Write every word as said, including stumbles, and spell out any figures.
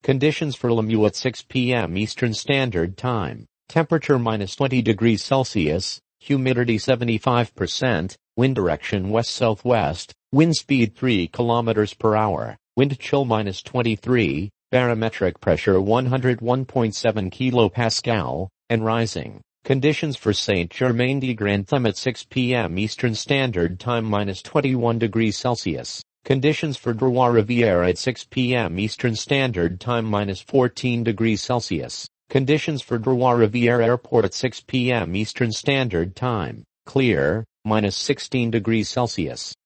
Conditions for Lemieux at six p m Eastern Standard Time. Temperature minus twenty degrees Celsius, humidity seventy-five percent, wind direction west-southwest, wind speed three kilometers per hour, wind chill minus twenty-three, barometric pressure one hundred one point seven kilopascal, and rising. Conditions for Saint-Germain-de-Grantham at six p m Eastern Standard Time minus twenty-one degrees Celsius. Conditions for Trois-Rivières at six p m Eastern Standard Time minus fourteen degrees Celsius. Conditions for Trois-Rivières Airport at six p m Eastern Standard Time. Clear, minus sixteen degrees Celsius.